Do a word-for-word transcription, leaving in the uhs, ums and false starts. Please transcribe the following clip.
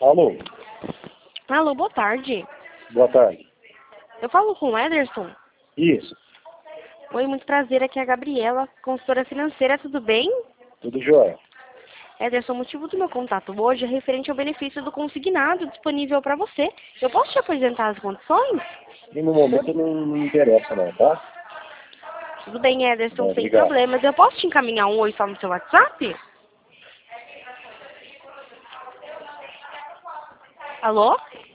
Alô? Alô, boa tarde. Boa tarde. Eu falo com o Ederson. Isso. Oi, muito prazer. Aqui é a Gabriela, consultora financeira. Tudo bem? Tudo jóia. Ederson, o motivo do meu contato hoje é referente ao benefício do consignado disponível para você. Eu posso te apresentar as condições? E no momento não, não interessa não, tá? Tudo bem, Ederson, Bom, sem obrigado. problemas. Eu posso te encaminhar um oi só no seu WhatsApp? Alô?